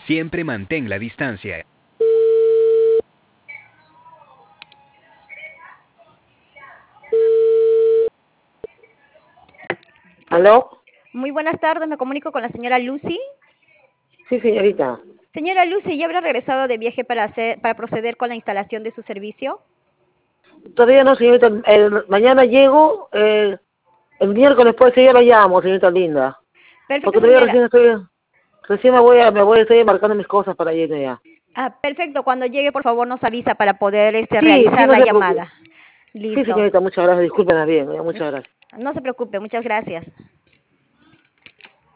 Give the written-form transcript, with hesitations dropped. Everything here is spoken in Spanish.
Siempre mantén la distancia. ¿Aló? Muy buenas tardes, me comunico con la señora Lucy. Sí, señorita. Señora Lucy, ¿ya habrá regresado de viaje para proceder con la instalación de su servicio? Todavía no, señorita. Mañana llego, el miércoles puede ser, yo la llamo, señorita linda. Perfecto, Porque todavía señora. recién estoy marcando mis cosas para irme ya. Perfecto, cuando llegue, por favor, nos avisa para poder Sí, sí, realizar no la se preocupe. llamada. Sí, Listo. señorita, muchas gracias. Discúlpeme bien, muchas gracias. No se preocupe, muchas gracias.